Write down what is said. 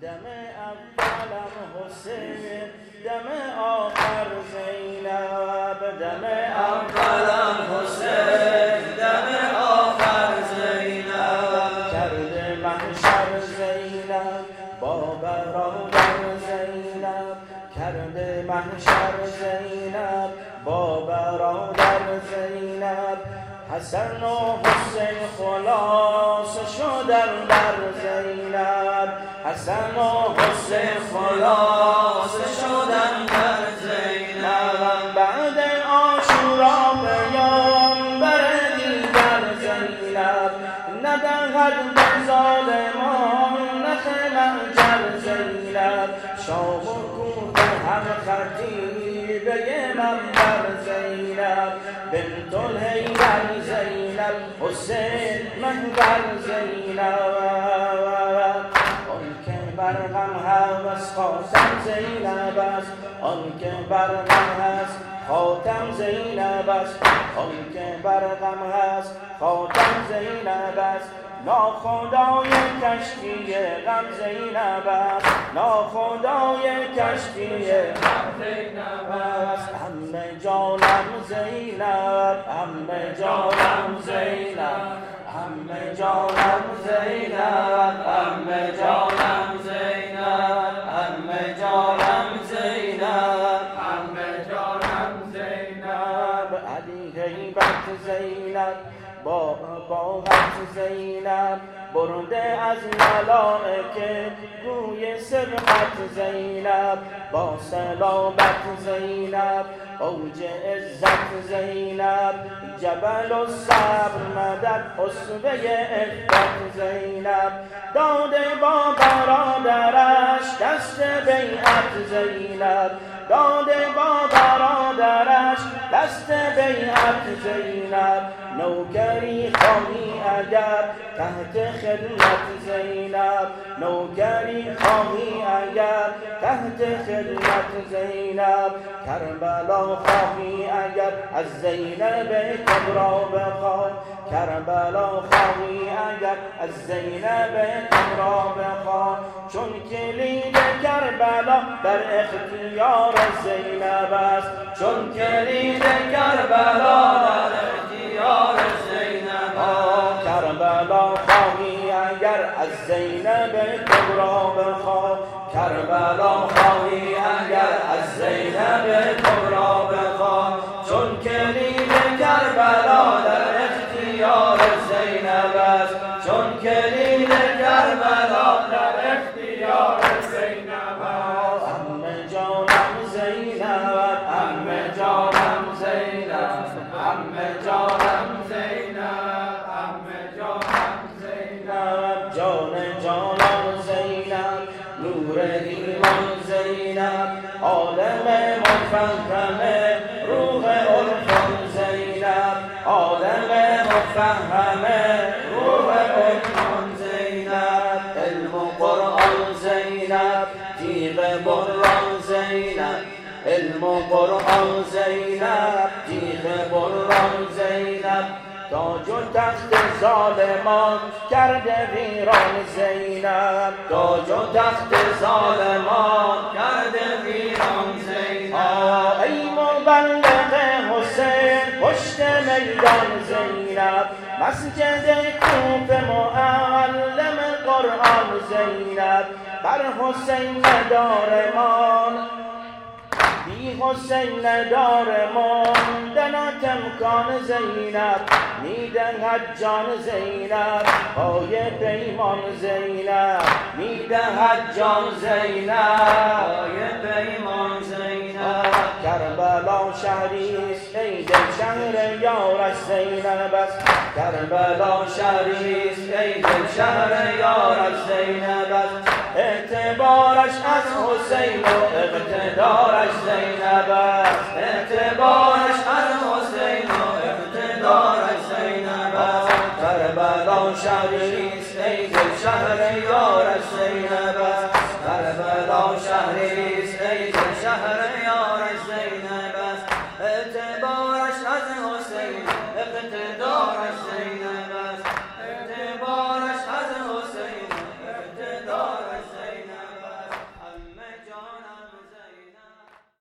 دم اولم حسین دم آخر زینب دم اولم حسین دم آخر زینب کرده محشر زینب با برادر زینب کرده محشر زینب با برادر زینب حسن و حسین خلاص شدن در زینب حسن و حسین خلاص شدن در زینب بعد عاشورا پیامبر دیگر زینب ندهد به ظالمان نخ محجر زینب شام و کوه هم خطیبه منبر زینب بنت الحیدر زینب حسین منبر زینب آن که بر غم هست خاتم زینب است آن که بر غم هست خاتم زینب است آن که بر غم هست خاتم زینب است ناخدای کشتی غم زینب است ناخدای کشتی غم زینب است همه جانم زینب همه جانم زینب همه جانم زینب همه جانم زینب همه جانم زینب همه جانم زینب علی هیبت زینب با باغت زینب برده از ملائکه گوی سبقت زینب با صلابت زینب اوج عزت زینب جبل الصبر مدد اسوه عفت زینب داده با برادرش دست بیعت زینب داده با برادرش دست بیعت زینب نوکری خواهی اگر تحت خدمت زینب نوکری خواهی اگر تحت خدمت زینب کربلا خواهی اگر از زینب کبرا بخواه کربلا خواهی اگر از زینب کبرا بخواه چون کلید کربلا در اختیار زینب است چون کلید کربلا در اختیار زینب است کربلا خواهی اگر از زینب کبرا بخواه کربلا خواهی اگر از زینب کبرا بخواه چون کلید کربلا در اختیار زینب است چون کلید کربلا در اختیار زینب است همه جانم زینب همه جانم زینب همه جانم زینب همه جانم زینب جان جانم زینب نور ایمان زینب عالم مفهمه روح عرفان زینب عالم مفهمه روح عرفان زینب علم و قرآن زینب تیغ بران زینب علم و قرآن زینب تیغ بران زینب تاج و تخت ظالمان کرده ویران زینب تاج و تخت ظالمان کرده ویران زینب ای مبلغ حسین پشت میدان زینب مسجد کوفه معلم قرآن زینب بر حسین ندارمان بی حسین ندارمان دنات امکان زینب میدهد جان زینب پای پیمان زینب میدهد جان زینب پای پیمان زینب کربلا شهریست ای دل شهر یارش زینب است کربلا شهریست ای دل شهر یارش زینب است اعتبارش از حسین و اقتدارش زینب است اعتبارش از حسین و اقتدارش زینب است کربلا شهریست ای دل شهر یارش زینب است